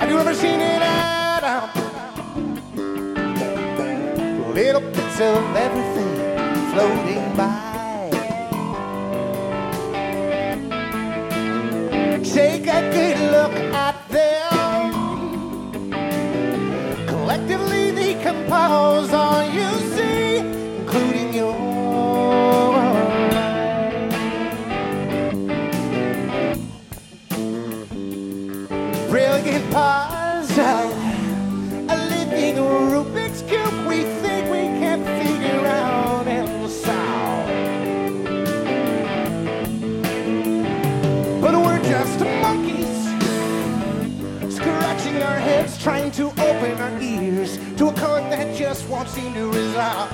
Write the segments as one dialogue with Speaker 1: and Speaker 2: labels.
Speaker 1: Have you ever seen it add up? Little bits of everything floating by. Take a good look at them. Collectively decompose all you see, including your brilliant puzzle, a living Rubik's Cube we think we can figure out and solve. But we're just monkeys, scratching our heads, trying to open our ears to a chord that just won't seem to resolve.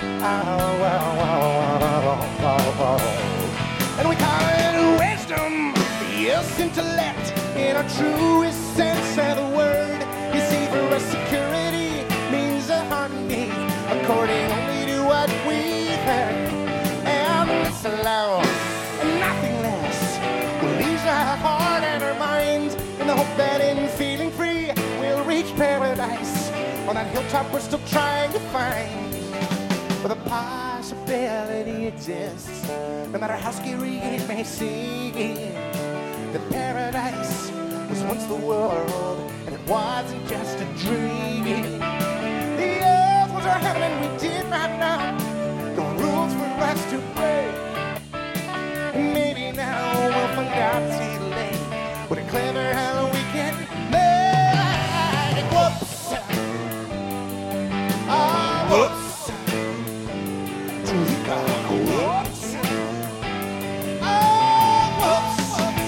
Speaker 1: And we call it wisdom, yes, intellect, in our truest sense of the word. You see, for us security means a heartbeat, according only to what we've heard. And it's alone and nothing less will ease our heart and our minds in the hope that in feeling free we'll reach paradise on that hilltop we're still trying to find. But the possibility exists, no matter how scary it may seem, that paradise was once the world, and it wasn't just a dream. The earth was our heaven and we did not know the rules for us to break. And maybe now we'll find out too late what a clever how we can make. Whoops! Ah, whoops! Whoops! Ah, whoops!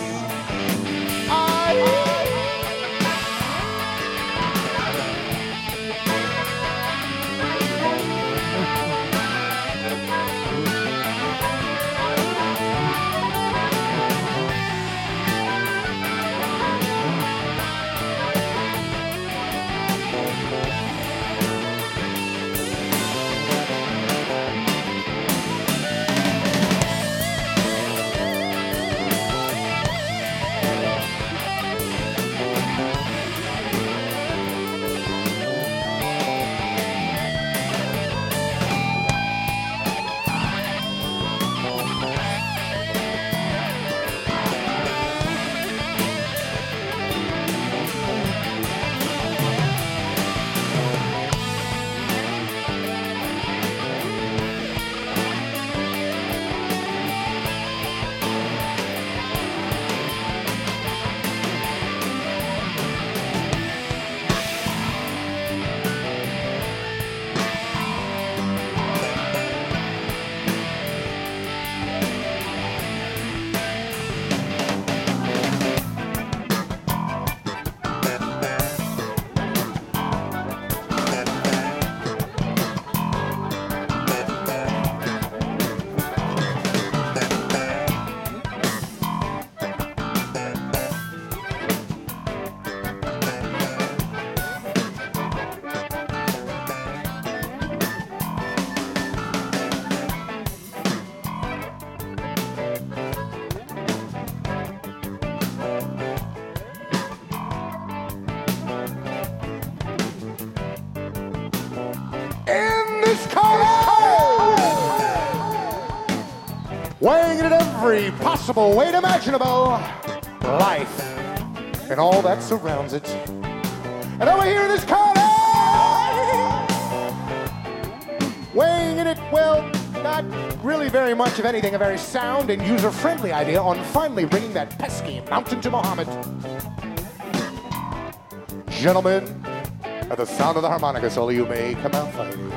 Speaker 1: Weighing it in every possible way imaginable, life and all that surrounds it. And over here in this corner, weighing in it, well, not really very much of anything, a very sound and user-friendly idea on finally bringing that pesky mountain to Muhammad. Gentlemen, at the sound of the harmonica solo, you may come out fighting.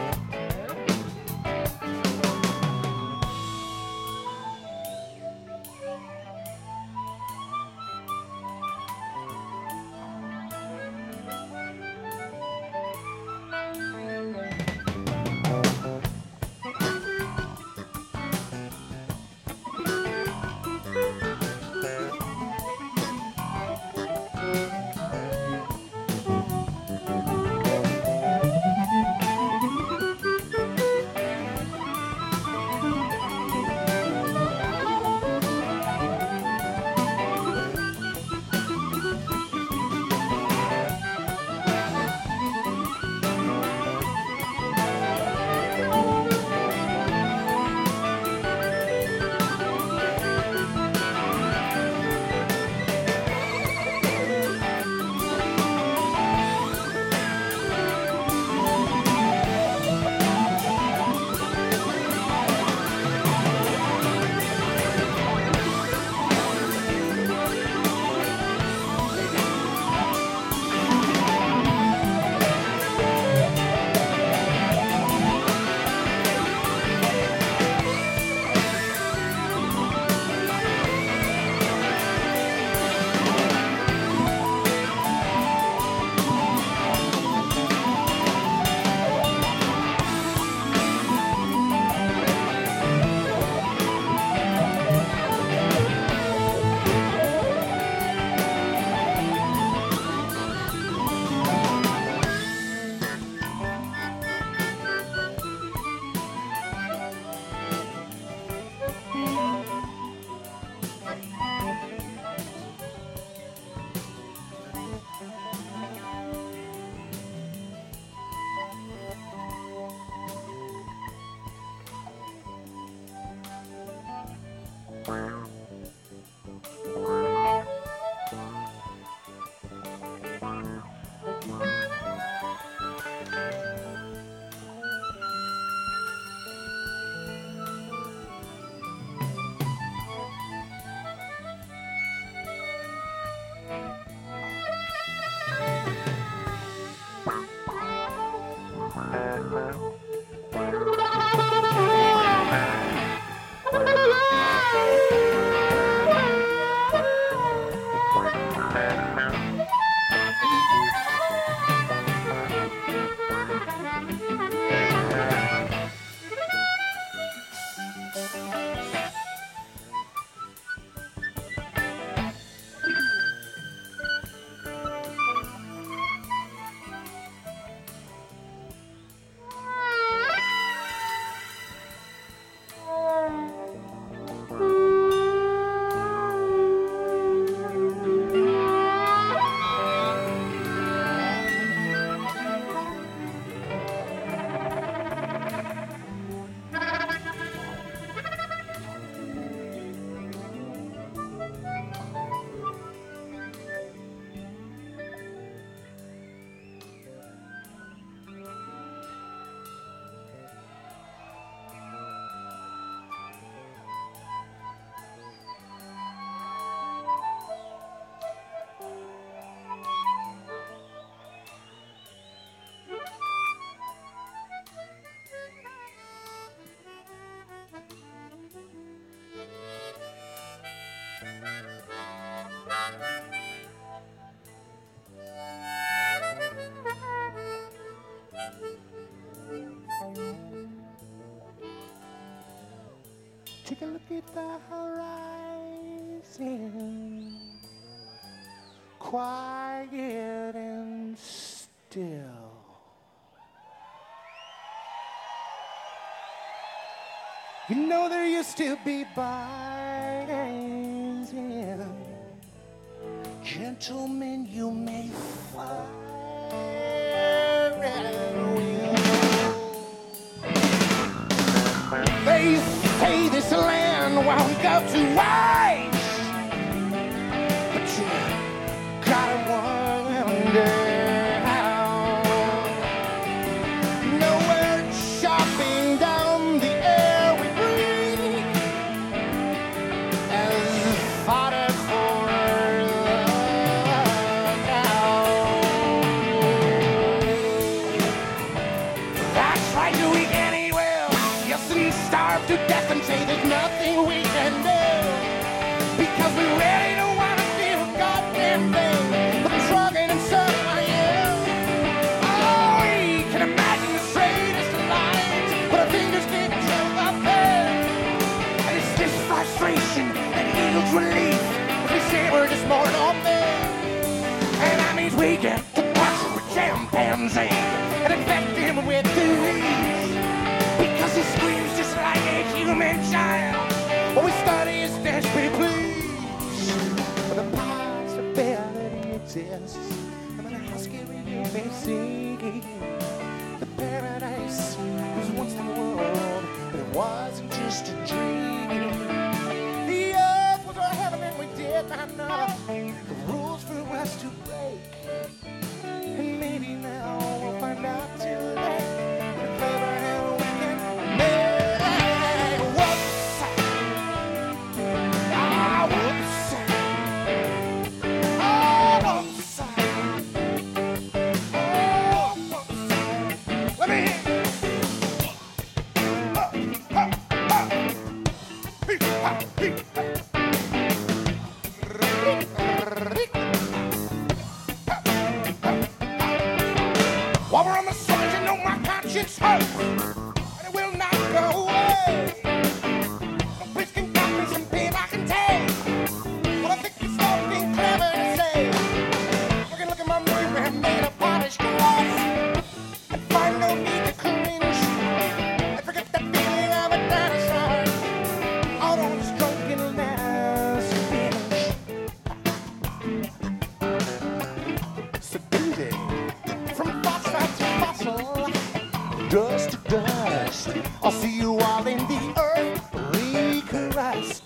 Speaker 1: Take a look at the horizon, quiet and still. You know there used to be bargains, yeah. Gentlemen, you may fire at will. They say this land won't go to waste, but you gotta wonder how. No, we're chopping down the air we breathe as fodder for love now. That's right, we any will. Yes, and starve to death and say there's nothing we can do, because we really don't want to do a goddamn thing but trucking and surviving. Oh, we can imagine the straightest of lines, but our fingers can't control the pain. And it's this frustration that yields relief if we say we're just mortal men. And that means we get to punch a chimpanzee and infect him with disease, because he screams just like a human child. What we study is desperate please for the possibility exists. No matter how scary you may seem, the paradise was once the world, but it wasn't just a dream. The earth was our heaven and we did not know the rules for us to break. And maybe now we'll find out too late. While we're on the surge, you know my conscience hurts, and it will not go away. No bitch can cut me some pain I can take. Well, I think it's something clever to say. You can look at my mirror and made of polished glass and find no need to cringe and forget that feeling of a dinosaur out on this drunken last binge. Seducing. From fossil to fossil, dust to dust, I'll see you all in the earth recrust.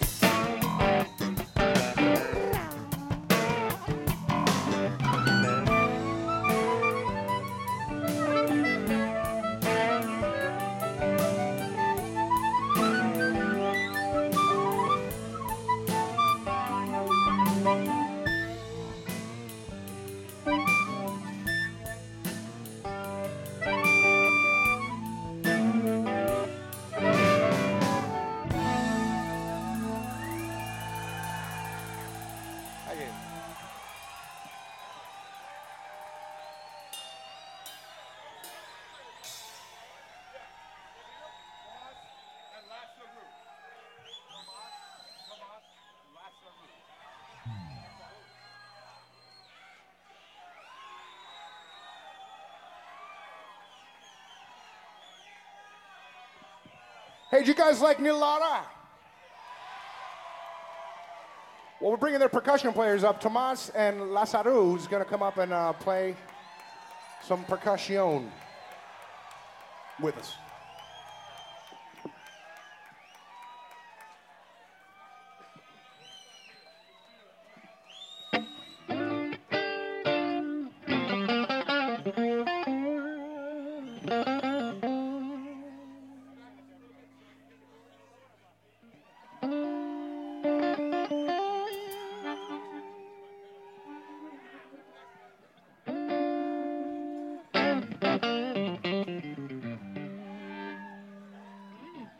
Speaker 1: Hey, do you guys like Nilada? Well, we're bringing their percussion players up. Tomas and Lazaru is going to come up and play some percussion with us.